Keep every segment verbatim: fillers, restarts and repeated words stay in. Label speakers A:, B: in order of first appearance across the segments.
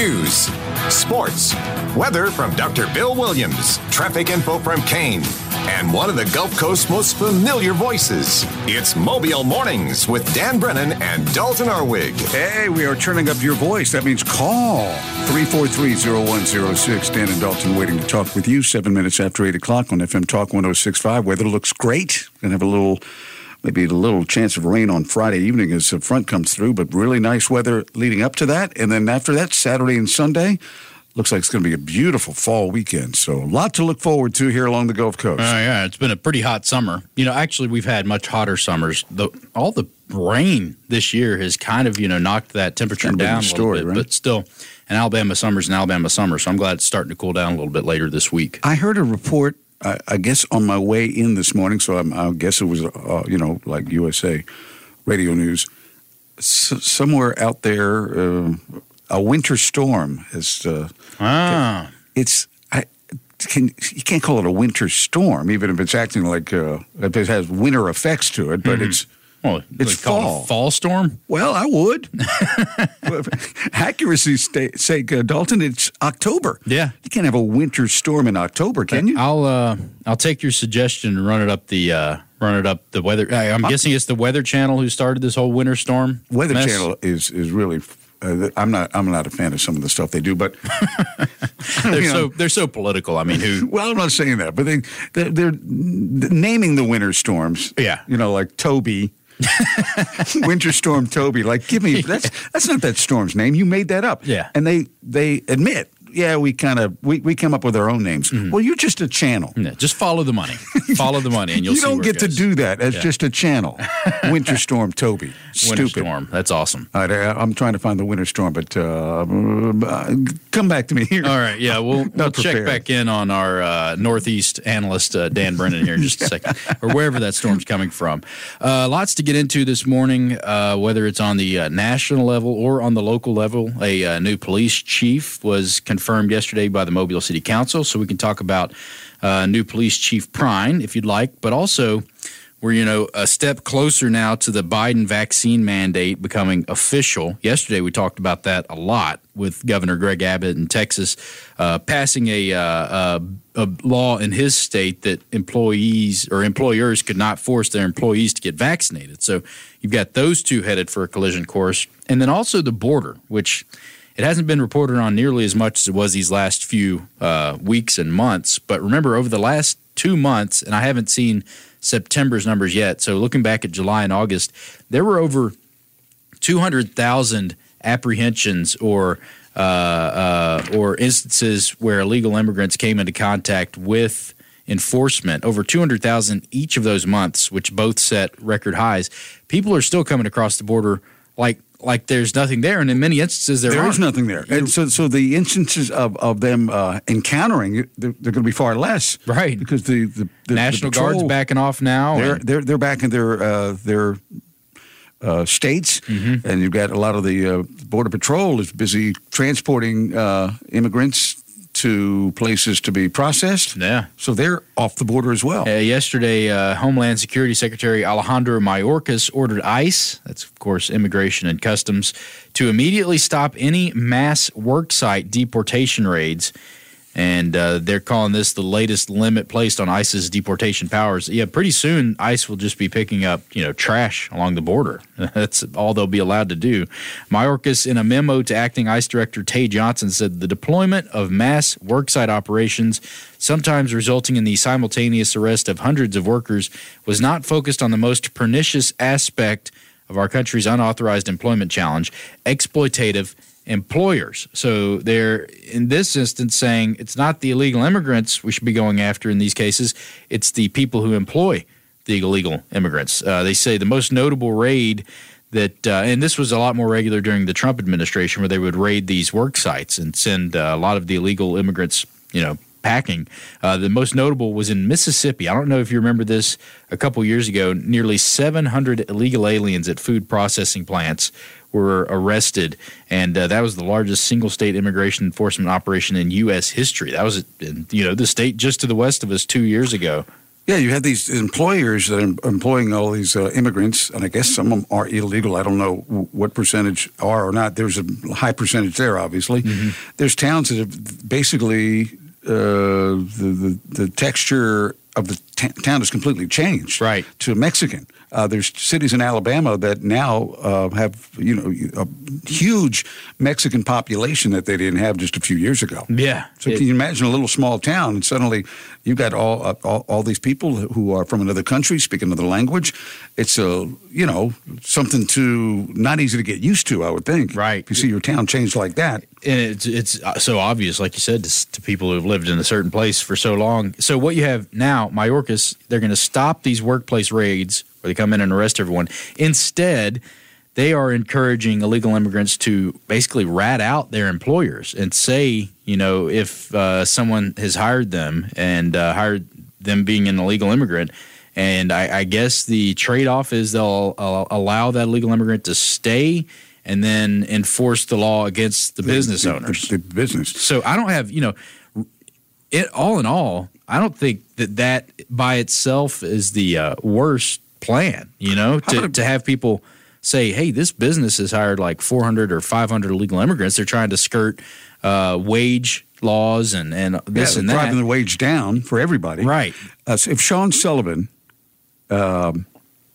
A: news, sports, weather from Doctor Bill Williams, traffic info from Kane, and one of the Gulf Coast's most familiar voices. It's Mobile Mornings with Dan Brennan and Dalton Arwig.
B: Hey, we are turning up your voice. That means call three four three, zero one zero six. Dan and Dalton waiting to talk with you seven minutes after eight o'clock on F M Talk one oh six point five. Weather looks great. Going to have a little... Maybe a little chance of rain on Friday evening as the front comes through, but really nice weather leading up to that. And then after that, Saturday and Sunday, looks like it's going to be a beautiful fall weekend. So a lot to look forward to here along the Gulf Coast.
C: Oh, uh, yeah. It's been a pretty hot summer. You know, actually, we've had much hotter summers. The, all the rain this year has kind of, you know, knocked that temperature
B: kind of
C: down a
B: story,
C: little bit.
B: right?
C: But still, an Alabama summer's an Alabama summer, so I'm glad it's starting to cool down a little bit later this week.
B: I heard a report, I, I guess, on my way in this morning, so I'm, I guess it was, uh, you know, like U S A Radio News. S- somewhere out there, uh, a winter storm has. Uh,
C: ah,
B: it's I can you can't call it a winter storm, even if it's acting like uh, if it has winter effects to it, but mm-hmm. it's.
C: Well,
B: it's fall.
C: It a fall storm?
B: Well, I would. Accuracy's sake, uh, Dalton, it's October.
C: Yeah.
B: You can't have a winter storm in October, can you?
C: I'll uh, I'll take your suggestion and run it up the uh, run it up the weather. I'm uh, guessing it's the Weather Channel who started this whole winter storm.
B: Weather
C: mess.
B: Channel is is really. Uh, I'm not. I'm not a fan of some of the stuff they do, but
C: they're
B: you
C: so
B: know.
C: they're so political. I mean, who?
B: Well, I'm not saying that, but they they're, they're naming the winter storms.
C: Yeah.
B: You know, like Toby. Winter Storm Toby. Like, give me that's that's not that storm's name. You made that up.
C: Yeah.
B: And they they admit, yeah, we kind of we, we came up with our own names. Mm-hmm. Well, you're just a channel.
C: Yeah, just follow the money. Follow the money, and you'll
B: you
C: see
B: don't
C: where
B: get
C: it
B: to
C: goes.
B: do that as
C: yeah.
B: just a channel. Winter Storm Toby. Stupid.
C: Winter Storm. That's awesome.
B: All right, I'm trying to find the Winter Storm, but uh, come back to me here.
C: All right, yeah, we'll, we'll check back in on our uh, Northeast analyst, uh, Dan Brennan, here in just a second, or wherever that storm's coming from. Uh, lots to get into this morning, uh, whether it's on the uh, national level or on the local level. A uh, new police chief was confirmed yesterday by the Mobile City Council, so we can talk about uh, new police chief Prine, if you'd like, but also we're, you know, a step closer now to the Biden vaccine mandate becoming official. Yesterday, we talked about that a lot with Governor Greg Abbott in Texas uh, passing a, uh, a, a law in his state that employees or employers could not force their employees to get vaccinated. So you've got those two headed for a collision course. And then also the border, which it hasn't been reported on nearly as much as it was these last few uh, weeks and months. But remember, over the last two months, and I haven't seen September's numbers yet. So looking back at July and August, there were over two hundred thousand apprehensions or uh, uh, or instances where illegal immigrants came into contact with enforcement. Over two hundred thousand each of those months, which both set record highs. People are still coming across the border like like there's nothing there, and in many instances there,
B: there
C: is
B: is nothing there. And so, so the instances of, of them uh, encountering it, they're, they're going to be far less,
C: right?
B: Because the, the, the
C: National
B: the patrol,
C: Guard's backing off now.
B: They're
C: and,
B: they're they're back in their uh, their uh, states,
C: mm-hmm.
B: and you've got a lot of the uh, Border Patrol is busy transporting uh, immigrants to places to be processed.
C: Yeah.
B: So they're off the border as well.
C: Uh, yesterday, uh, Homeland Security Secretary Alejandro Mayorkas ordered ICE, that's of course Immigration and Customs, to immediately stop any mass worksite deportation raids. And uh, they're calling this the latest limit placed on ICE's deportation powers. Yeah, pretty soon ICE will just be picking up, you know, trash along the border. That's all they'll be allowed to do. Mayorkas, in a memo to acting ICE Director Tay Johnson, said the deployment of mass worksite operations, sometimes resulting in the simultaneous arrest of hundreds of workers, was not focused on the most pernicious aspect of our country's unauthorized employment challenge, exploitative employers. So they're, in this instance, saying it's not the illegal immigrants we should be going after in these cases, it's the people who employ the illegal immigrants. Uh, they say the most notable raid that, uh, and this was a lot more regular during the Trump administration, where they would raid these work sites and send uh, a lot of the illegal immigrants, you know, packing. Uh, the most notable was in Mississippi. I don't know if you remember this a couple years ago. Nearly seven hundred illegal aliens at food processing plants were arrested, and uh, that was the largest single-state immigration enforcement operation in U S history. That was, in, you know, the state just to the west of us two years ago.
B: Yeah, you have these employers that are employing all these uh, immigrants, and I guess some of them are illegal. I don't know what percentage are or not. There's a high percentage there, obviously. Mm-hmm. There's towns that have basically uh, the, the the texture of the t- town has completely changed,
C: right,
B: to Mexican. Uh, there's cities in Alabama that now uh, have, you know, a huge Mexican population that they didn't have just a few years ago.
C: Yeah.
B: So it, can you imagine a little small town and suddenly you've got all, uh, all all these people who are from another country, speak another language. It's a, you know, something to not easy to get used to, I would think.
C: Right.
B: If you see your town change like that.
C: And it's it's so obvious, like you said, to, to people who have lived in a certain place for so long. So what you have now, Mayorkas, they're going to stop these workplace raids where they come in and arrest everyone. Instead, they are encouraging illegal immigrants to basically rat out their employers and say, you know, if uh, someone has hired them and uh, hired them being an illegal immigrant, and I, I guess the trade-off is they'll uh, allow that illegal immigrant to stay and then enforce the law against the, the business
B: the,
C: owners.
B: The, the business.
C: So I don't have, you know, it all in all, I don't think that that by itself is the uh, worst plan, you know, to, to have people say, hey, this business has hired like four hundred or five hundred illegal immigrants. They're trying to skirt uh, wage laws and, and this
B: yeah,
C: and that.
B: Driving the wage down for everybody.
C: Right.
B: Uh, so if Sean Sullivan um,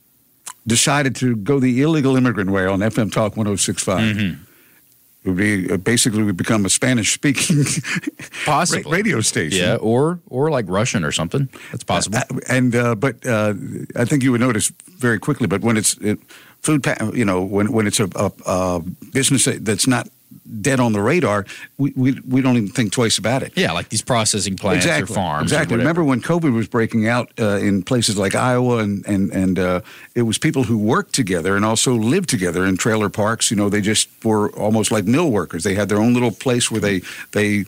B: decided to go the illegal immigrant way on F M Talk one oh six point five, mm-hmm. it would be uh, basically would become a Spanish-speaking
C: possibly
B: radio station.
C: Yeah, or or like Russian or something. That's possible.
B: Uh, and uh, but uh, I think you would notice very quickly. But when it's it, food, pa- you know, when when it's a, a, a business that's not dead on the radar, we, we we don't even think twice about it.
C: Yeah, like these processing plants
B: exactly.
C: or farms.
B: Exactly.
C: Or
B: Remember when COVID was breaking out uh, in places like Iowa, and and and uh, it was people who worked together and also lived together in trailer parks. You know, they just were almost like mill workers. They had their own little place where they they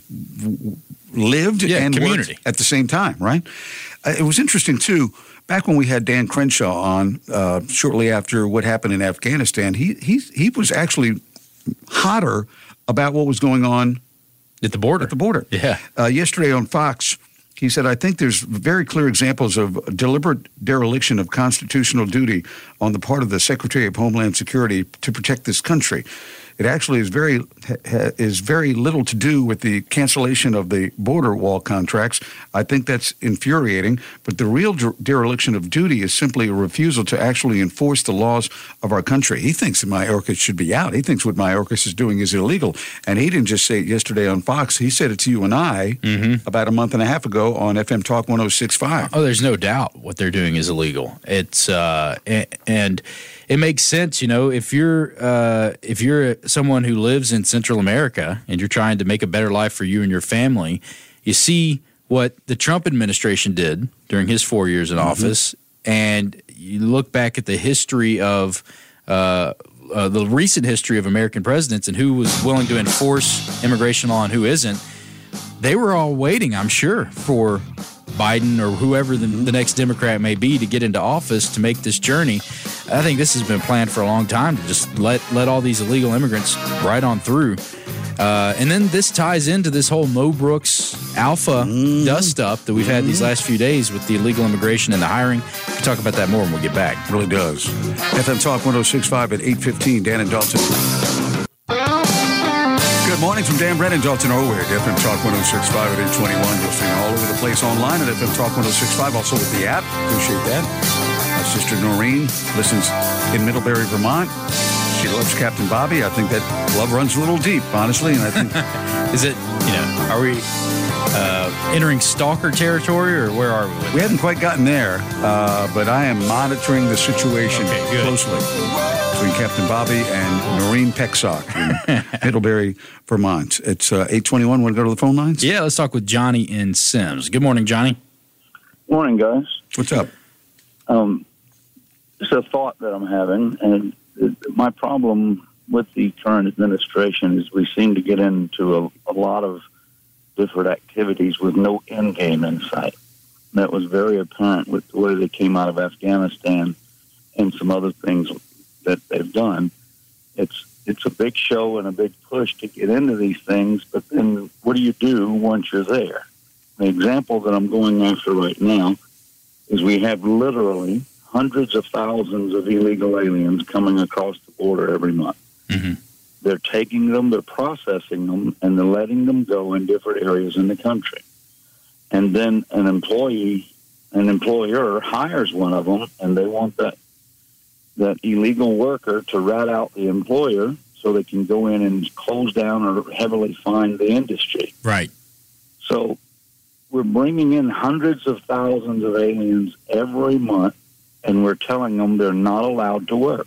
B: lived
C: yeah,
B: and
C: community.
B: worked at the same time. Right. Uh, it was interesting too. Back when we had Dan Crenshaw on, uh, shortly after what happened in Afghanistan, he he he was actually hotter about what was going on
C: at the border.
B: At the border.
C: Yeah.
B: Uh, yesterday on Fox, he said, I think there's very clear examples of deliberate dereliction of constitutional duty on the part of the Secretary of Homeland Security to protect this country. It actually is very ha, is very little to do with the cancellation of the border wall contracts. I think that's infuriating, but the real der- dereliction of duty is simply a refusal to actually enforce the laws of our country. He thinks that Mayorkas should be out. He thinks what Mayorkas is doing is illegal. And he didn't just say it yesterday on Fox. He said it to you and I mm-hmm. about a month and a half ago on F M Talk one oh six point five.
C: Oh, there's no doubt what they're doing is illegal. It's uh, and it makes sense, you know, if you're uh, if you're someone who lives in Central America and you're trying to make a better life for you and your family, you see what the Trump administration did during his four years in mm-hmm. office, and you look back at the history of uh, uh, the recent history of American presidents and who was willing to enforce immigration law and who isn't. They were all waiting, I'm sure, for Biden or whoever the, the next Democrat may be to get into office to make this journey. I think this has been planned for a long time to just let let all these illegal immigrants right on through. Uh, and then this ties into this whole Mo Brooks alpha mm. dust-up that we've had these last few days with the illegal immigration and the hiring. We'll talk about that more when we get back.
B: It really does. F M Talk one oh six point five at eight fifteen, Dan and Dalton. Good morning from Dan Brennan, Dalton Orwig, F M Talk one oh six point five at eight twenty-one. Listening all over the place online at F M Talk one oh six point five, also with the app. Appreciate that. My sister Noreen listens in Middlebury, Vermont. She loves Captain Bobby. I think that love runs a little deep, honestly. And I think
C: is it, you know, are we uh, entering stalker territory or where are we? With
B: we haven't quite gotten there, uh, but I am monitoring the situation okay, closely between Captain Bobby and Noreen Pecksock in Middlebury, Vermont. It's uh, eight twenty-one. Want to go to the phone lines?
C: Yeah, let's talk with Johnny in Sims. Good morning, Johnny.
D: Morning, guys.
B: What's up?
D: Um, it's a thought that I'm having, and my problem with the current administration is we seem to get into a, a lot of different activities with no end game in sight. And that was very apparent with the way they came out of Afghanistan and some other things that they've done. It's it's a big show and a big push to get into these things, but then what do you do once you're there? The example that I'm going after right now is we have literally hundreds of thousands of illegal aliens coming across the border every month.
C: Mm-hmm.
D: They're taking them, they're processing them, and they're letting them go in different areas in the country. And then an employee, an employer hires one of them, and they want that that illegal worker to rat out the employer so they can go in and close down or heavily fine the industry.
C: Right.
D: So we're bringing in hundreds of thousands of aliens every month, and we're telling them they're not allowed to work.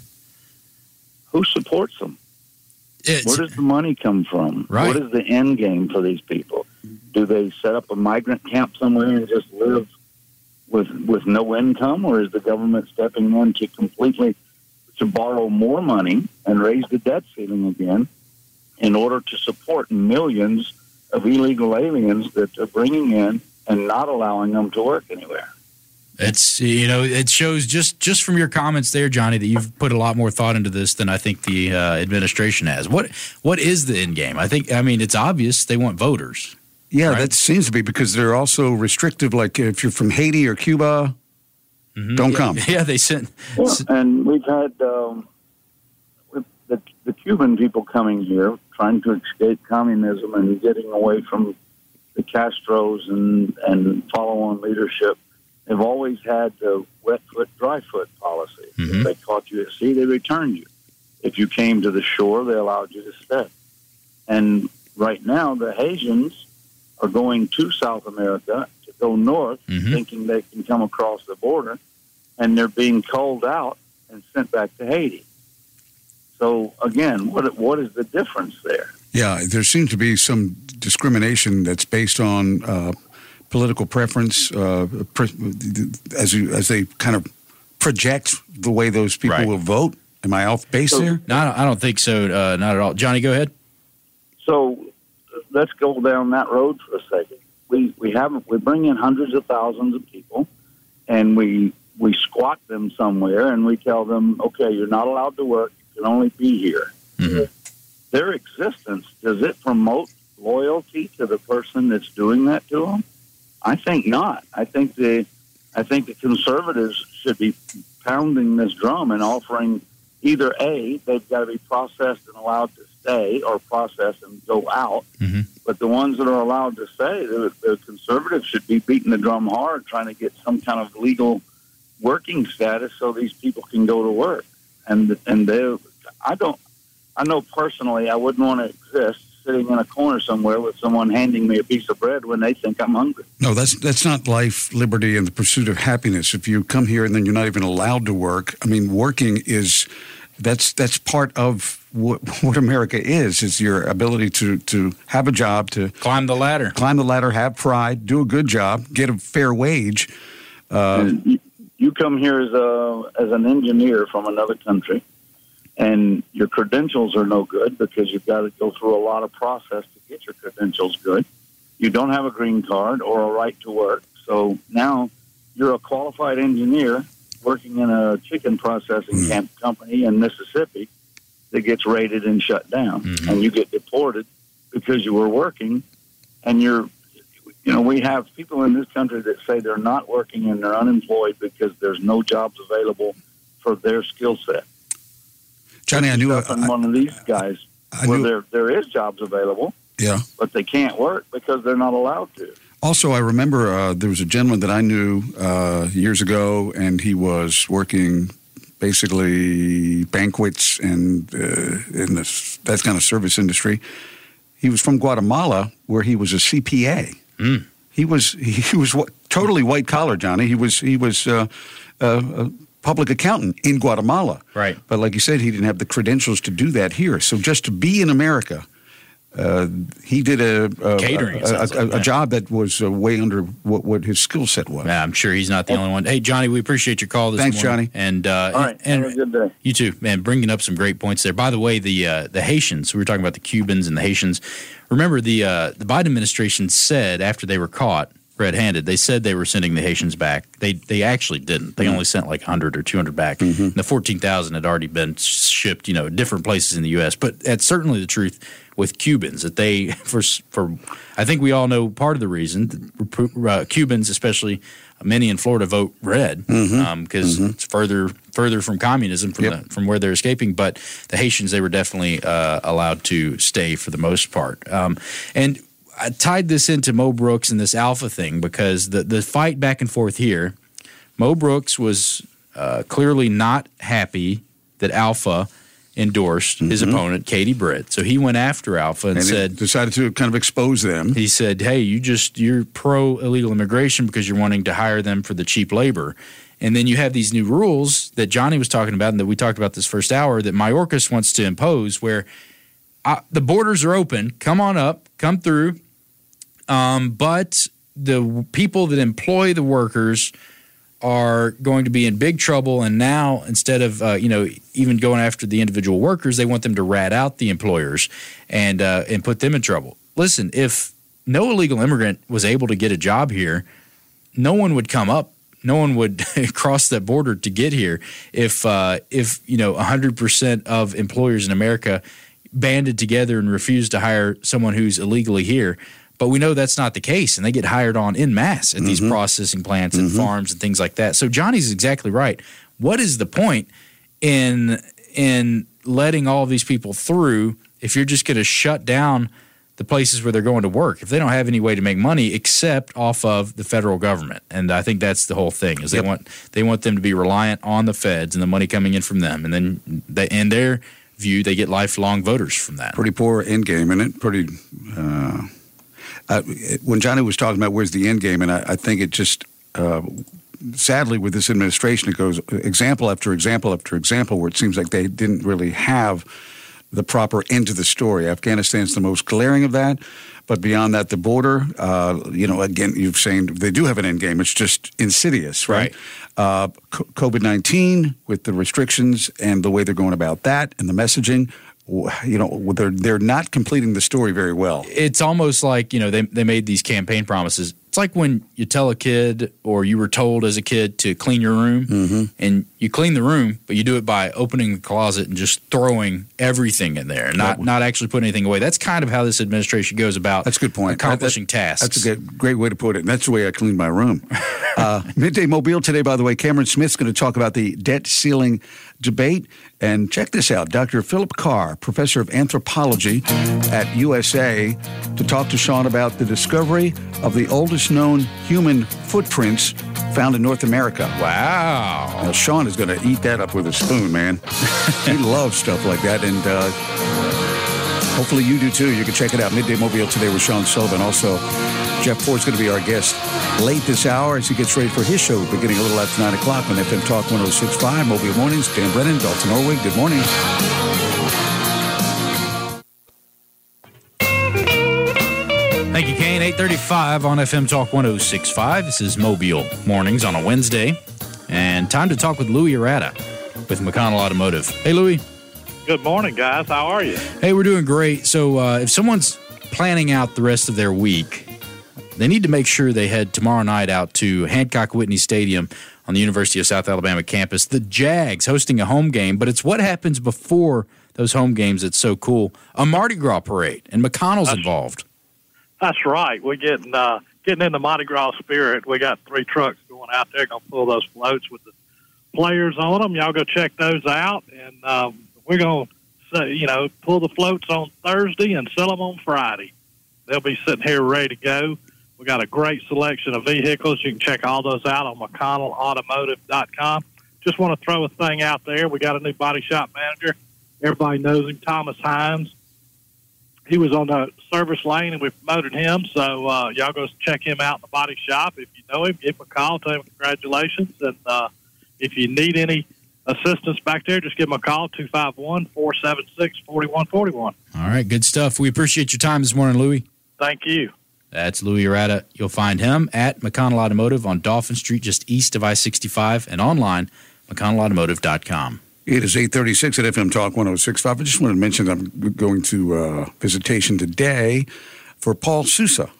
D: Who supports them?
C: It's,
D: Where does the money come from?
C: Right.
D: What is the end game for these people? Do they set up a migrant camp somewhere and just live with with no income, or is the government stepping in to completely to borrow more money and raise the debt ceiling again in order to support millions of illegal aliens that they're bringing in and not allowing them to work anywhere?
C: It's, you know, it shows just, just from your comments there, Johnny, that you've put a lot more thought into this than I think the uh, administration has. What What is the end game? I think, I mean, it's obvious they want voters.
B: Yeah,
C: right?
B: That seems to be because they're also restrictive. Like if you're from Haiti or Cuba, mm-hmm. don't
C: yeah,
B: come.
C: Yeah, they sent.
D: Yeah, and we've had um, with the, the Cuban people coming here trying to escape communism and getting away from the Castros and, and follow-on leadership. They've always had the wet foot, dry foot policy.
C: Mm-hmm.
D: If they caught you at sea, they returned you. If you came to the shore, they allowed you to stay. And right now, the Haitians are going to South America to go north,
C: mm-hmm.
D: thinking they can come across the border, and they're being culled out and sent back to Haiti. So, again, what what is the difference there?
B: Yeah, there seems to be some discrimination that's based on uh, political preference, uh, as you, as they kind of project the way those people
C: right.
B: will vote. Am I off base
D: so,
B: there?
C: No, I don't, I don't think so. Uh, not at all. Johnny, go ahead.
D: So let's go down that road for a second. We we have we bring in hundreds of thousands of people, and we we squat them somewhere, and we tell them, okay, you're not allowed to work. You can only be here.
C: Mm-hmm.
D: Their existence, does it promote loyalty to the person that's doing that to them? I think not. I think the I think the conservatives should be pounding this drum and offering either A, they've got to be processed and allowed to stay, or process and go out.
C: Mm-hmm.
D: But the ones that are allowed to stay, the, the conservatives should be beating the drum hard, trying to get some kind of legal working status so these people can go to work. And and they, I don't, I know personally, I wouldn't want to exist sitting in a corner somewhere with someone handing me a piece of bread when they think I'm hungry.
B: No, that's that's not life, liberty, and the pursuit of happiness. If you come here and then you're not even allowed to work, I mean, working is that's that's part of what, what America is. Is your ability to to have a job, to
C: climb the ladder,
B: climb the ladder, have pride, do a good job, get a fair wage. Uh,
D: you, you come here as a as an engineer from another country, and your credentials are no good because you've got to go through a lot of process to get your credentials good. You don't have a green card or a right to work. So now you're a qualified engineer working in a chicken processing mm-hmm. camp company in Mississippi that gets raided and shut down. Mm-hmm. And you get deported because you were working. And you're, you know, we have people in this country that say they're not working and they're unemployed because there's no jobs available for their skill set.
B: Johnny, I knew
D: I, one of these guys
B: I, I
D: where
B: knew,
D: there there is jobs available,
B: yeah,
D: but they can't work because they're not allowed to.
B: Also, I remember uh, there was a gentleman that I knew uh, years ago, and he was working basically banquets and uh, in this, that kind of service industry. He was from Guatemala, where he was a C P A.
C: Mm.
B: He was he was totally white collar, Johnny. He was he was. Uh, uh, a public accountant in Guatemala.
C: Right.
B: But like you said, he didn't have the credentials to do that here. So just to be in America, uh, he did a a,
C: catering,
B: a, a,
C: like,
B: a, a
C: yeah.
B: job that was uh, way under what, what his skill set was.
C: Yeah, I'm sure he's not the only one. Hey, Johnny, we appreciate your call this
B: Thanks,
C: morning.
B: Johnny.
C: And, uh,
D: All right,
C: and,
D: have a good day.
C: You too, man, bringing up some great points there. By the way, the uh, the Haitians, we were talking about the Cubans and the Haitians. Remember, the uh, the Biden administration said after they were caught red-handed. They said they were sending the Haitians back. They they actually didn't. They mm-hmm. only sent like one hundred or two hundred back. Mm-hmm. And the fourteen thousand had already been shipped, you know, different places in the U S. But that's certainly the truth with Cubans, that they, for, for I think we all know part of the reason, uh, Cubans, especially many in Florida, vote red because mm-hmm. um, mm-hmm. it's further further from communism, from, yep. the, from where they're escaping. But the Haitians, they were definitely uh, allowed to stay for the most part. Um, and I tied this into Mo Brooks and this Alpha thing because the, the fight back and forth here, Mo Brooks was uh, clearly not happy that Alpha endorsed mm-hmm. his opponent, Katie Britt. So he went after Alpha and, and said,
B: decided to kind of expose them.
C: He said, hey, you just, you're pro illegal immigration because you're wanting to hire them for the cheap labor. And then you have these new rules that Johnny was talking about and that we talked about this first hour that Mayorkas wants to impose where uh, the borders are open. Come on up, come through. Um, but the people that employ the workers are going to be in big trouble, and now instead of uh, you know even going after the individual workers, they want them to rat out the employers and uh, and put them in trouble. Listen, if no illegal immigrant was able to get a job here, no one would come up. No one would cross that border to get here. If uh, if you know one hundred percent of employers in America banded together and refused to hire someone who's illegally here. But we know that's not the case, and they get hired on en masse at mm-hmm. these processing plants and mm-hmm. farms and things like that. So Johnny's exactly right. What is the point in in letting all of these people through if you're just going to shut down the places where they're going to work, if they don't have any way to make money except off of the federal government? And I think that's the whole thing, is they yep. want they want them to be reliant on the feds and the money coming in from them. And then they, in their view, they get lifelong voters from that.
B: Pretty poor end game, isn't it? Pretty uh... – Uh, when Johnny was talking about where's the end game, and I, I think it just, uh, sadly, with this administration, it goes example after example after example where it seems like they didn't really have the proper end to the story. Afghanistan's the most glaring of that. But beyond that, the border, uh, you know, again, you've saying they do have an end game. It's just insidious, right? right. Uh, COVID nineteen with the restrictions and the way they're going about that and the messaging. You know, they're they're not completing the story very well.
C: It's almost like, you know, they they made these campaign promises. It's like when you tell a kid, or you were told as a kid to clean your room, mm-hmm. and you clean the room, but you do it by opening the closet and just throwing everything in there, not yeah. not actually putting anything away. That's kind of how this administration goes about.
B: That's a good point.
C: Accomplishing
B: that, that,
C: tasks.
B: That's a good, great way to put it. And that's the way I clean my room. uh, Midday Mobile today, by the way, Cameron Smith's going to talk about the debt ceiling debate. And check this out, Doctor Philip Carr, professor of anthropology at U S A, to talk to Sean about the discovery of the oldest known human footprints found in North America.
C: Wow.
B: Now, Sean is going to eat that up with a spoon, man. He loves stuff like that. And uh, hopefully you do too. You can check it out. Midday Mobile today with Sean Sullivan. Also, Jeff Ford's going to be our guest late this hour as he gets ready for his show beginning a little after nine o'clock on F M Talk one oh six point five, Mobile Mornings. Dan Brennan, Dalton Orwig, good morning.
C: Thank you, Kane. eight thirty-five on F M Talk one oh six point five. This is Mobile Mornings on a Wednesday. And time to talk with Louis Arata with McConnell Automotive. Hey, Louis.
E: Good morning, guys. How are you?
C: Hey, we're doing great. So uh, if someone's planning out the rest of their week, they need to make sure they head tomorrow night out to Hancock Whitney Stadium on the University of South Alabama campus. The Jags hosting a home game, but it's what happens before those home games that's so cool. A Mardi Gras parade, and McConnell's that's, involved.
E: That's right. We're getting uh, getting in the Mardi Gras spirit. We got three trucks going out there, going to pull those floats with the players on them. Y'all go check those out, and um, we're going to, you know, pull the floats on Thursday and sell them on Friday. They'll be sitting here ready to go. We got a great selection of vehicles. You can check all those out on McConnell Automotive dot com. Just want to throw a thing out there. We got a new body shop manager. Everybody knows him, Thomas Hines. He was on the service lane, and we promoted him. So uh, y'all go check him out in the body shop. If you know him, give him a call. Tell him congratulations. And uh, if you need any assistance back there, just give him a call, two five one, four seven six, four one four one.
C: All right, good stuff. We appreciate your time this morning, Louis.
E: Thank you.
C: That's Louis Arata. You'll find him at McConnell Automotive on Dolphin Street, just east of I sixty-five, and online, McConnell Automotive dot com.
B: It is eight thirty-six at F M Talk one oh six point five. I just wanted to mention I'm going to uh, visitation today for Paul Sousa.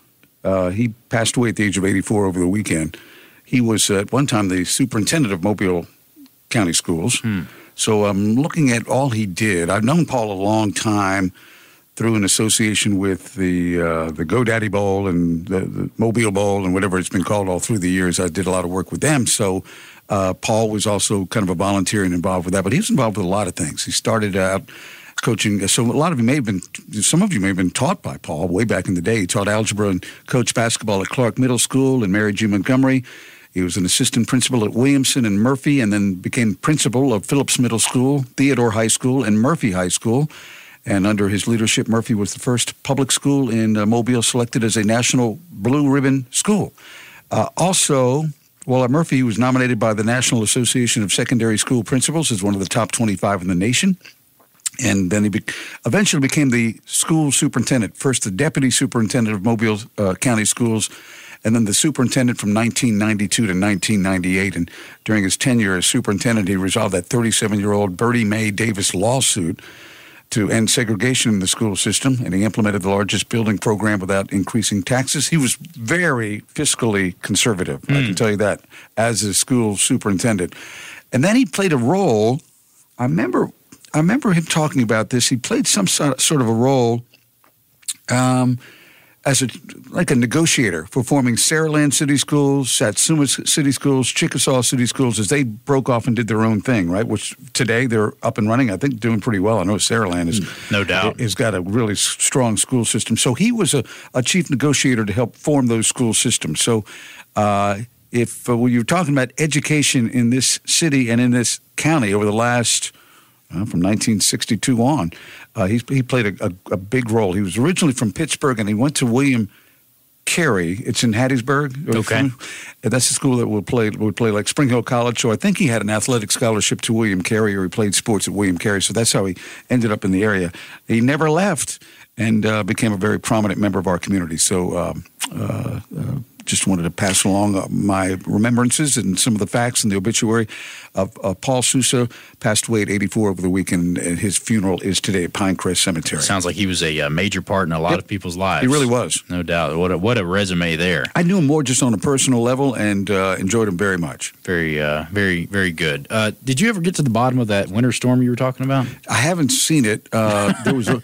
B: Uh, he passed away at the age of eighty-four over the weekend. He was uh, at one time the superintendent of Mobile County Schools. Hmm. So I'm looking at all he did. I've known Paul a long time through an association with the uh, the GoDaddy Bowl and the, the Mobile Bowl and whatever it's been called all through the years. I did a lot of work with them. So uh, Paul was also kind of a volunteer and involved with that. But he was involved with a lot of things. He started out coaching. So a lot of you may have been, some of you may have been taught by Paul way back in the day. He taught algebra and coached basketball at Clark Middle School and Mary G. Montgomery. He was an assistant principal at Williamson and Murphy, and then became principal of Phillips Middle School, Theodore High School, and Murphy High School. And under his leadership, Murphy was the first public school in uh, Mobile selected as a national blue ribbon school. Uh, also, while at Murphy, he was nominated by the National Association of Secondary School Principals as one of the top twenty-five in the nation. And then he be- eventually became the school superintendent, first the deputy superintendent of Mobile uh, County Schools, and then the superintendent from nineteen ninety-two to nineteen ninety-eight. And during his tenure as superintendent, he resolved that thirty-seven-year-old Bertie Mae Davis lawsuit to end segregation in the school system, and he implemented the largest building program without increasing taxes. He was very fiscally conservative, mm. I can tell you that, as a school superintendent. And then he played a role, I remember I remember him talking about this, he played some sort of a role um, as a like a negotiator for forming Saraland City Schools, Satsuma City Schools, Chickasaw City Schools, as they broke off and did their own thing, right? Which today they're up and running, I think doing pretty well. I know Saraland is
C: no doubt
B: has got a really strong school system. So he was a, a chief negotiator to help form those school systems. So uh, if uh, when you're talking about education in this city and in this county over the last uh, from nineteen sixty-two on. Uh, he, he played a, a, a big role. He was originally from Pittsburgh, and he went to William Carey. It's in Hattiesburg.
C: Okay.
B: And that's the school that would play would play like Spring Hill College. So I think he had an athletic scholarship to William Carey, or he played sports at William Carey. So that's how he ended up in the area. He never left and uh, became a very prominent member of our community. So um, uh, uh, just wanted to pass along uh, my remembrances and some of the facts in the obituary of uh, Paul Sousa. Passed away at eighty-four over the weekend, and his funeral is today at Pinecrest Cemetery.
C: Sounds like he was a uh, major part in a lot yep. of people's lives.
B: He really was.
C: No doubt. What a, what a resume there.
B: I knew him more just on a personal level and uh, enjoyed him very much.
C: Very, uh, very, very good. Uh, did you ever get to the bottom of that winter storm you were talking about?
B: I haven't seen it. Uh, there was, a,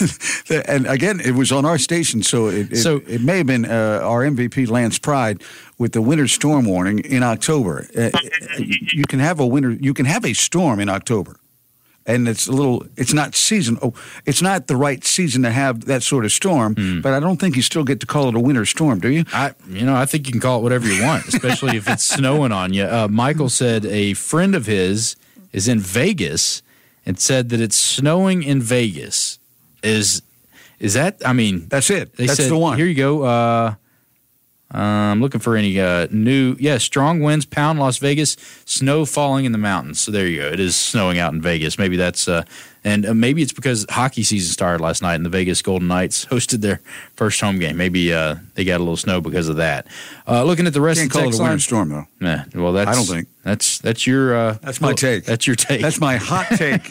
B: and again, it was on our station, so it, it, so, it may have been uh, our M V P Lance Pride with the winter storm warning in October. Uh, you can have a winter, you can have a storm in October. And it's a little, it's not season. Oh, it's not the right season to have that sort of storm, mm. but I don't think you still get to call it a winter storm, do you?
C: I, you know, I think you can call it whatever you want, especially if it's snowing on you. Uh, Michael said a friend of his is in Vegas and said that it's snowing in Vegas. Is is that, I mean.
B: That's it.
C: They
B: That's
C: said,
B: the one.
C: Here you go. Uh, I'm looking for any uh, new, yeah, strong winds, pound Las Vegas, snow falling in the mountains. So there you go. It is snowing out in Vegas. Maybe that's, uh, and uh, maybe it's because hockey season started last night and the Vegas Golden Knights hosted their first home game. Maybe uh, they got a little snow because of that. Uh, looking at the rest
B: Can't
C: of the
B: call
C: text
B: it a winter
C: line,
B: storm, though.
C: Nah, well, that's,
B: I don't think.
C: That's, that's your, uh,
B: that's my take.
C: That's your take.
B: That's my hot take.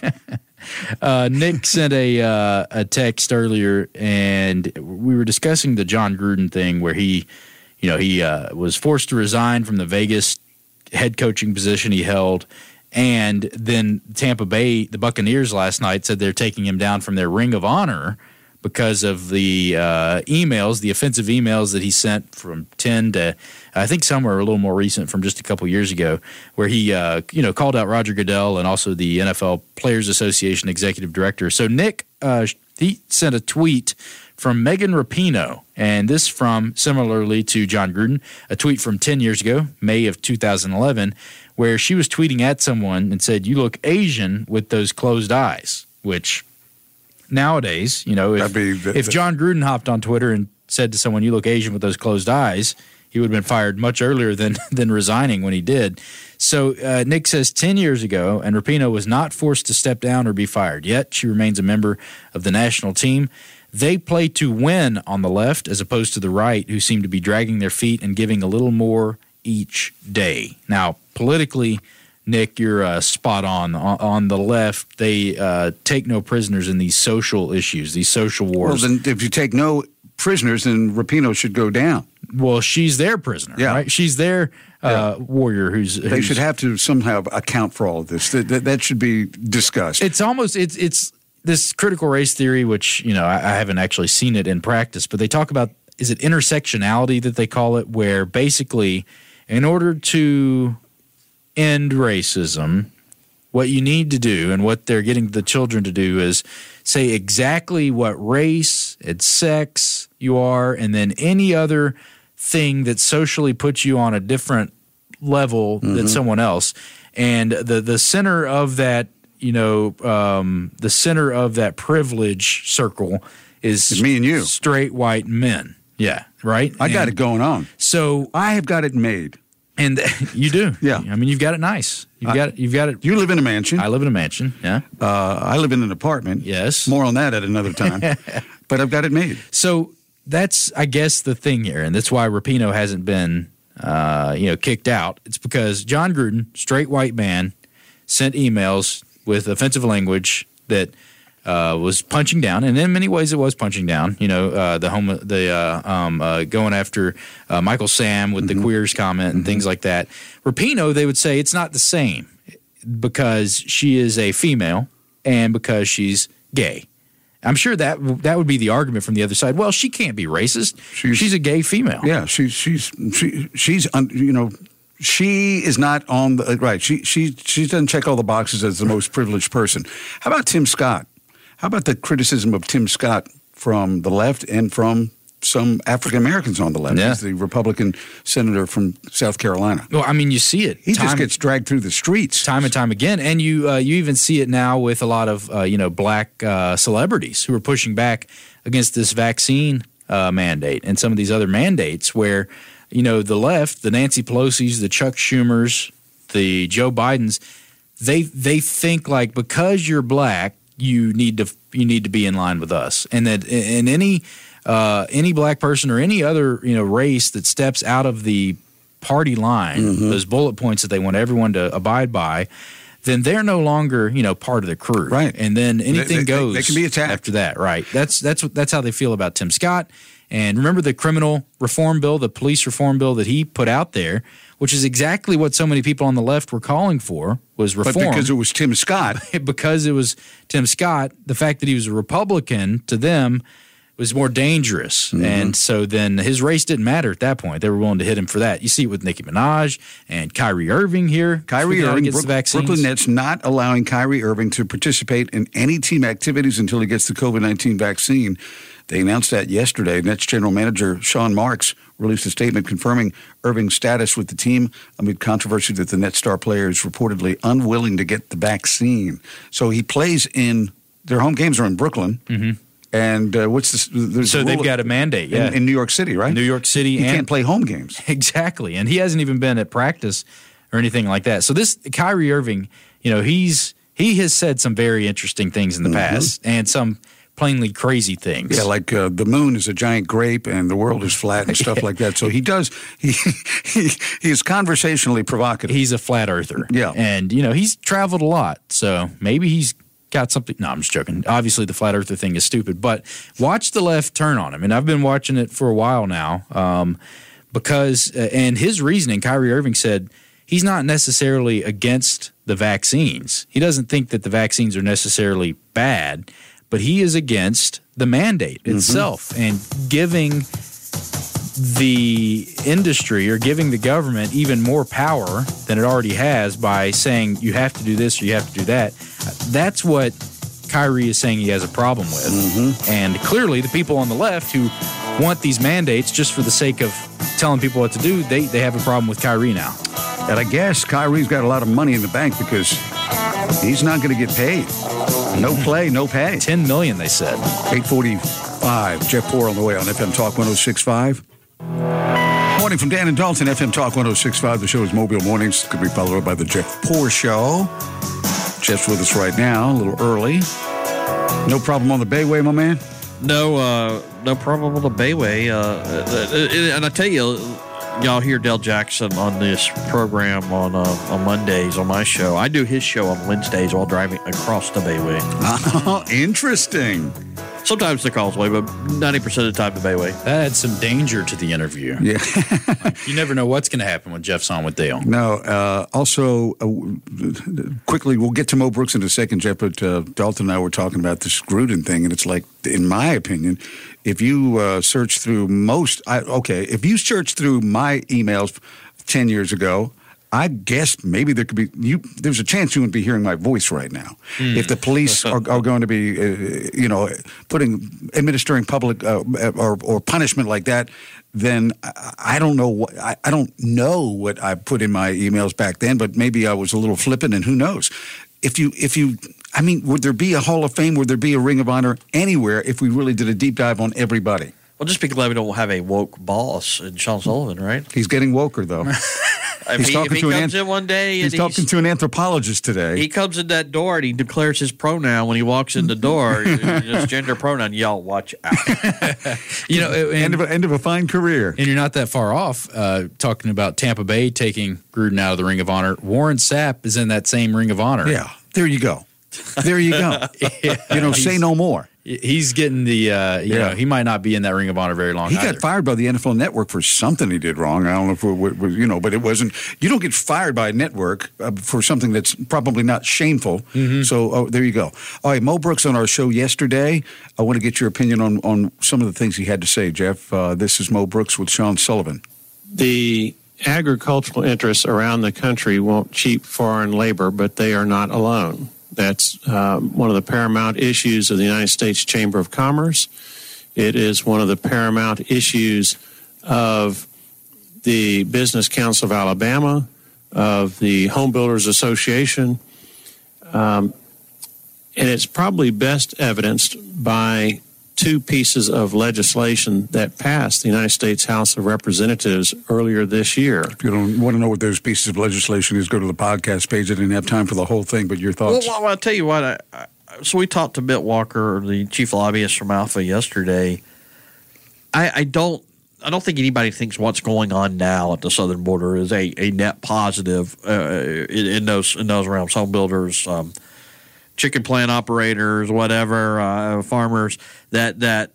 C: Uh, Nick sent a uh, a text earlier, and we were discussing the John Gruden thing where he, you know, he uh, was forced to resign from the Vegas head coaching position he held, and then Tampa Bay, the Buccaneers last night said they're taking him down from their Ring of Honor because of the uh, emails, the offensive emails that he sent from ten to, I think somewhere a little more recent from just a couple years ago, where he, uh, you know, called out Roger Goodell and also the N F L Players Association executive director. So Nick, uh, he sent a tweet from Megan Rapinoe, and this from, similarly to John Gruden, a tweet from ten years ago, May of two thousand eleven, where she was tweeting at someone and said, "You look Asian with those closed eyes," which nowadays, you know, if,
B: the, the,
C: if John Gruden hopped on Twitter and said to someone, "You look Asian with those closed eyes," he would have been fired much earlier than than resigning when he did. So uh, Nick says ten years ago, and Rapinoe was not forced to step down or be fired. Yet she remains a member of the national team. They play to win on the left as opposed to the right, who seem to be dragging their feet and giving a little more each day. Now, politically, Nick, you're uh, spot on. on. On the left, they uh, take no prisoners in these social issues, these social wars.
B: Well, then if you take no prisoners, then Rapinoe should go down.
C: Well, she's their prisoner, yeah. right? She's their uh, yeah. warrior who's, who's...
B: They should have to somehow account for all of this. That, that, that should be discussed.
C: It's almost, it's it's this critical race theory, which, you know, I, I haven't actually seen it in practice, but they talk about, is it intersectionality that they call it, where basically in order to end racism, what you need to do and what they're getting the children to do is say exactly what race and sex you are, and then any other thing that socially puts you on a different level mm-hmm. than someone else. And the the center of that, you know, um, the center of that privilege circle is
B: it's me and you,
C: straight white men. Yeah, right?
B: I
C: and
B: got it going on.
C: So
B: I have got it made.
C: And you do.
B: Yeah.
C: I mean, you've got it nice. You've
B: I,
C: got it. You've got it.
B: You live in a mansion.
C: I live in a mansion, yeah.
B: Uh, I live in an apartment.
C: Yes.
B: More on that at another time. But I've got it made.
C: So that's, I guess, the thing here, and that's why Rapinoe hasn't been, uh, you know, kicked out. It's because John Gruden, straight white man, sent emails with offensive language that uh, was punching down, and in many ways it was punching down. You know, uh, the home, the uh, um, uh, going after uh, Michael Sam with mm-hmm. the queers comment and mm-hmm. things like that. Rapinoe, they would say it's not the same because she is a female and because she's gay. I'm sure that that would be the argument from the other side. Well, she can't be racist. She's, she's a gay female.
B: Yeah, she's she's she, she's you know. She is not on the right. She she she doesn't check all the boxes as the most privileged person. How about Tim Scott? How about the criticism of Tim Scott from the left and from some African Americans on the left?
C: Yeah.
B: He's the Republican senator from South Carolina.
C: Well, I mean, you see it.
B: He
C: time,
B: just gets dragged through the streets
C: time and time again, and you uh, you even see it now with a lot of uh, you know black uh, celebrities who are pushing back against this vaccine uh, mandate and some of these other mandates where. You know, the left, the Nancy Pelosi's, the Chuck Schumers, the Joe Bidens, they they think like because you're black, you need to you need to be in line with us, and that in any uh, any black person or any other you know race that steps out of the party line, mm-hmm. those bullet points that they want everyone to abide by, then they're no longer you know part of the crew,
B: right?
C: And then anything
B: they, they,
C: goes.
B: They can be attacked
C: after that, right? That's that's that's how they feel about Tim Scott. And remember the criminal reform bill, the police reform bill that he put out there, which is exactly what so many people on the left were calling for, was reform.
B: But because it was Tim Scott.
C: because it was Tim Scott, the fact that he was a Republican to them was more dangerous. Mm-hmm. And so then his race didn't matter at that point. They were willing to hit him for that. You see it with Nicki Minaj and Kyrie Irving here.
B: Kyrie Irving, Brook, Brooklyn Nets not allowing Kyrie Irving to participate in any team activities until he gets the COVID nineteen vaccine. They announced that yesterday. Nets general manager Sean Marks released a statement confirming Irving's status with the team amid controversy that the Nets star player is reportedly unwilling to get the vaccine. So he plays in – their home games are in Brooklyn.
C: Mm-hmm.
B: And uh, what's the –
C: So they've got a mandate, yeah.
B: In, in New York City, right?
C: New York City.
B: He
C: and,
B: can't play home games.
C: Exactly. And he hasn't even been at practice or anything like that. So this Kyrie Irving, you know, he's he has said some very interesting things in the mm-hmm. past and some – plainly crazy things.
B: Yeah, like uh, the moon is a giant grape and the world is flat and stuff yeah. like that. So he does, he, he he's conversationally provocative.
C: He's a flat earther.
B: Yeah.
C: And, you know, he's traveled a lot. So maybe he's got something. No, I'm just joking. Obviously, the flat earther thing is stupid. But watch the left turn on him. And I've been watching it for a while now um, because, uh, and his reasoning, Kyrie Irving said, he's not necessarily against the vaccines. He doesn't think that the vaccines are necessarily bad. But he is against the mandate itself mm-hmm. and giving the industry or giving the government even more power than it already has by saying you have to do this or you have to do that. That's what Kyrie is saying he has a problem with.
B: Mm-hmm.
C: And clearly the people on the left who want these mandates just for the sake of telling people what to do, they, they have a problem with Kyrie now.
B: And I guess Kyrie's got a lot of money in the bank because he's not going to get paid. No play, no pay.
C: Ten million, they said.
B: Eight forty-five. Jeff Poor on the way on F M Talk one oh six point five. Morning from Dan and Dalton, F M Talk one oh six point five. The show is Mobile Mornings. Could be followed up by the Jeff Poor Show. Jeff's with us right now, a little early. No problem on the Bayway, my man?
F: No, uh, no problem on the Bayway. Uh, and I tell you, y'all hear Del Jackson on this program on uh, on Mondays on my show. I do his show on Wednesdays while driving across the Bayway.
B: Oh, interesting.
F: Sometimes the Causeway, but ninety percent of the time the Bayway.
C: That adds some danger to the interview.
B: Yeah.
C: Like, you never know what's going to happen when Jeff's on with Dale.
B: No. Uh, also, uh, quickly, we'll get to Mo Brooks in a second, Jeff, but uh, Dalton and I were talking about this Gruden thing, and it's like, in my opinion, if you uh, search through most, I, okay, if you search through my emails ten years ago, I guess maybe there could be you. There's a chance you wouldn't be hearing my voice right now. Mm. If the police are, are going to be, uh, you know, putting administering public uh, or, or punishment like that, then I, I don't know what I, I don't know what I put in my emails back then. But maybe I was a little flippant, and who knows? If you if you, I mean, would there be a Hall of Fame? Would there be a Ring of Honor anywhere if we really did a deep dive on everybody?
F: Well, just be glad we don't have a woke boss in Sean Sullivan, right?
B: He's getting woker, though.
F: If
B: he's
F: he,
B: talking
F: if he
B: to
F: comes
B: an,
F: in one day
B: he's
F: and
B: talking
F: he's,
B: to an anthropologist today.
F: He comes in that door and he declares his pronoun when he walks in the door. His gender pronoun. Y'all watch out.
C: You know, and,
B: end of a, end of a fine career.
C: And you're not that far off. Uh, talking about Tampa Bay taking Gruden out of the Ring of Honor. Warren Sapp is in that same Ring of Honor.
B: Yeah, there you go. There you go. yeah, you know, say no more.
C: He's getting the, uh, you
B: Yeah.
C: know, he might not be in that Ring of Honor very long
B: He
C: either.
B: got fired by the N F L Network for something he did wrong. I don't know if it was, you know, but it wasn't. You don't get fired by a network uh, for something that's probably not shameful.
C: Mm-hmm.
B: So oh, there you go. All right, Mo Brooks on our show yesterday. I want to get your opinion on, on some of the things he had to say, Jeff. Uh, this is Mo Brooks with Sean Sullivan.
G: The agricultural interests around the country want cheap foreign labor, but they are not alone. That's um, one of the paramount issues of the United States Chamber of Commerce. It is one of the paramount issues of the Business Council of Alabama, of the Home Builders Association, um, and it's probably best evidenced by two pieces of legislation that passed the United States House of Representatives earlier this year.
B: If you don't want to know what those pieces of legislation is, go to the podcast page. I didn't have time for the whole thing, but your thoughts.
F: Well, well I'll tell you what. I, I, so we talked to Mitt Walker, the chief lobbyist from Alpha, yesterday. I, I don't. I don't think anybody thinks what's going on now at the southern border is a, a net positive uh, in, in those in those realms. Home builders, um, chicken plant operators, whatever, uh, farmers. That that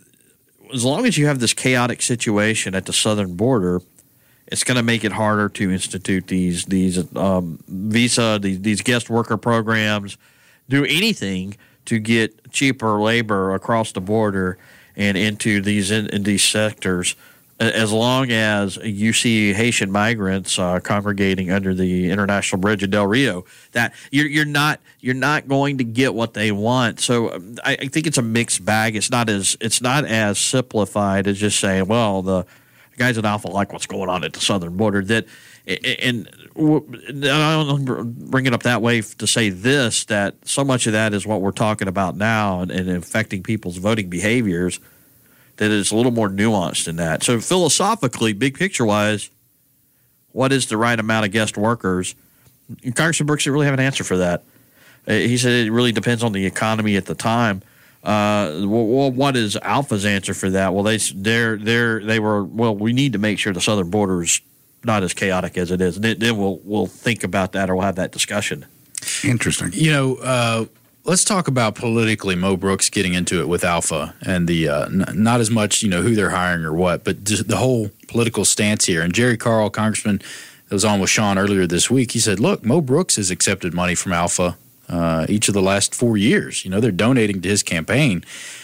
F: as long as you have this chaotic situation at the southern border, it's going to make it harder to institute these these um, visa, these, these guest worker programs, do anything to get cheaper labor across the border and into these in, in these sectors. As long as you see Haitian migrants uh, congregating under the International Bridge of Del Rio, that you're, you're not you're not going to get what they want. So um, I, I think it's a mixed bag. It's not as it's not as simplified as just saying, well, the guys at Alpha like what's going on at the southern border. That and, and I don't bring it up that way to say this, that so much of that is what we're talking about now and, and affecting people's voting behaviors. That is a little more nuanced than that. So philosophically, big picture-wise, what is the right amount of guest workers? Congressman Brooks didn't really have an answer for that. Uh, he said it really depends on the economy at the time. Uh, well, what is Alpha's answer for that? Well, they they're, they're, they were, well, we need to make sure the southern border is not as chaotic as it is. And then we'll, we'll think about that or we'll have that discussion.
B: Interesting.
C: You know, uh, let's talk about politically Mo Brooks getting into it with Alpha and the uh, n- not as much, you know, who they're hiring or what, but just the whole political stance here. And Jerry Carl, Congressman, that was on with Sean earlier this week, he said, look, Mo Brooks has accepted money from Alpha uh, each of the last four years. You know, they're donating to his campaign.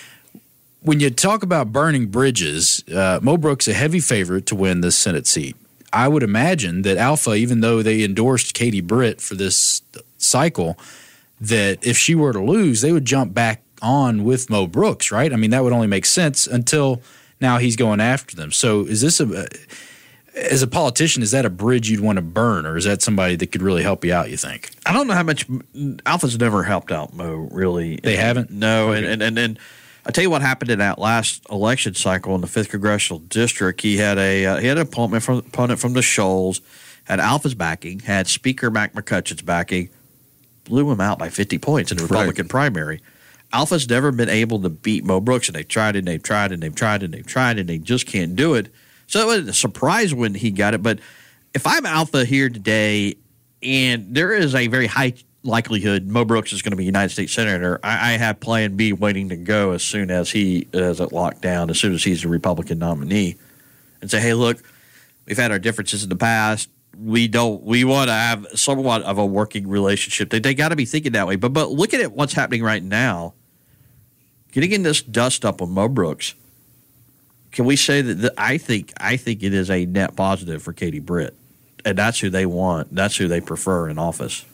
C: When you talk about burning bridges, uh, Mo Brooks a heavy favorite to win this Senate seat. I would imagine that Alpha, even though they endorsed Katie Britt for this cycle, that if she were to lose, they would jump back on with Mo Brooks, right? I mean, that would only make sense until now he's going after them. So is this a – as a politician, is that a bridge you'd want to burn, or is that somebody that could really help you out, you think?
F: I don't know how much – Alpha's never helped out Mo, really.
C: They haven't?
F: No,
C: Okay.
F: and, and, and I tell you what happened in that last election cycle in the fifth Congressional District. He had a uh, he had an opponent from, opponent from the Shoals, had Alpha's backing, had Speaker Mac McCutcheon's backing, blew him out by fifty points in the Republican right. primary. Alpha's never been able to beat Mo Brooks, and they've tried and they've tried and they've tried and they've tried and they just can't do it. So it was a surprise when he got it. But if I'm Alpha here today and there is a very high likelihood Mo Brooks is going to be United States Senator, I, I have Plan B waiting to go as soon as he is it locked down, as soon as he's a Republican nominee, and say, hey, look, we've had our differences in the past. We don't. We want to have somewhat of a working relationship. They, they got to be thinking that way. But but looking at what's happening right now, getting in this dust up with Mo Brooks, can we say that the, I think I think it is a net positive for Katie Britt, and that's who they want. That's who they prefer in office.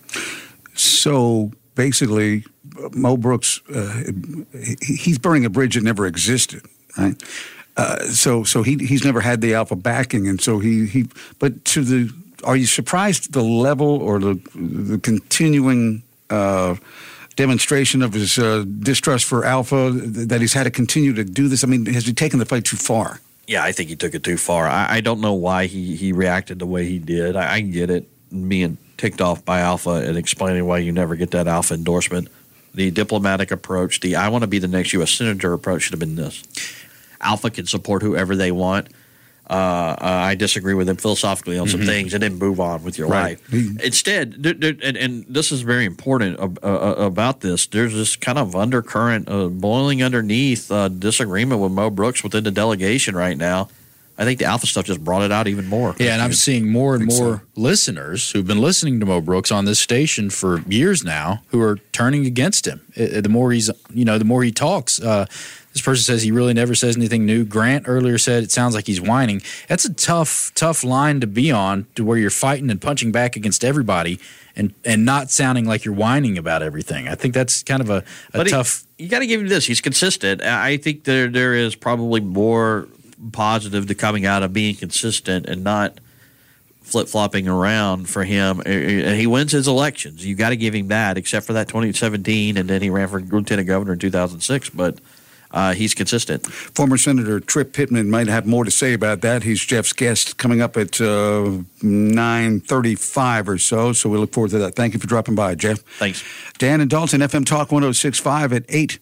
B: So basically, Mo Brooks, uh, he's burning a bridge that never existed, right? Uh, so so he he's never had the Alpha backing, and so he he. But to the Are you surprised at the level or the the continuing uh, demonstration of his uh, distrust for Alpha, that he's had to continue to do this? I mean, has he taken the fight too far?
F: Yeah, I think he took it too far. I, I don't know why he, he reacted the way he did. I, I get it, being ticked off by Alpha and explaining why you never get that Alpha endorsement. The diplomatic approach, the I want to be the next U S Senator approach should have been this. Alpha can support whoever they want. Uh, uh, I disagree with him philosophically on some mm-hmm. things, and then move on with your
B: right.
F: life. Instead, there, there, and, and this is very important uh, uh, about this, there's this kind of undercurrent uh, boiling underneath uh, disagreement with Mo Brooks within the delegation right now. I think the Alpha stuff just brought it out even more.
C: Yeah, and I'm seeing more and more so. listeners who've been listening to Mo Brooks on this station for years now who are turning against him. It, the more he's, you know, the more he talks. Uh, This person says he really never says anything new. Grant earlier said it sounds like he's whining. That's a tough, tough line to be on, to where you're fighting and punching back against everybody and, and not sounding like you're whining about everything. I think that's kind of a, a
F: but
C: tough.
F: He, you got to give him this. He's consistent. I think there there is probably more positive to coming out of being consistent and not flip-flopping around for him. And he wins his elections. You got to give him that, except for that twenty seventeen, and then he ran for lieutenant governor in two thousand six. But Uh, he's consistent.
B: Former Senator Tripp Pittman might have more to say about that. He's Jeff's guest coming up at uh, nine thirty-five or so, so we look forward to that. Thank you for dropping by, Jeff.
F: Thanks.
B: Dan and Dalton, F M Talk one oh six point five at eight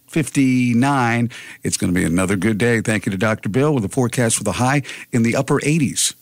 B: fifty-nine. It's going to be another good day. Thank you to Doctor Bill with a forecast with a high in the upper eighties.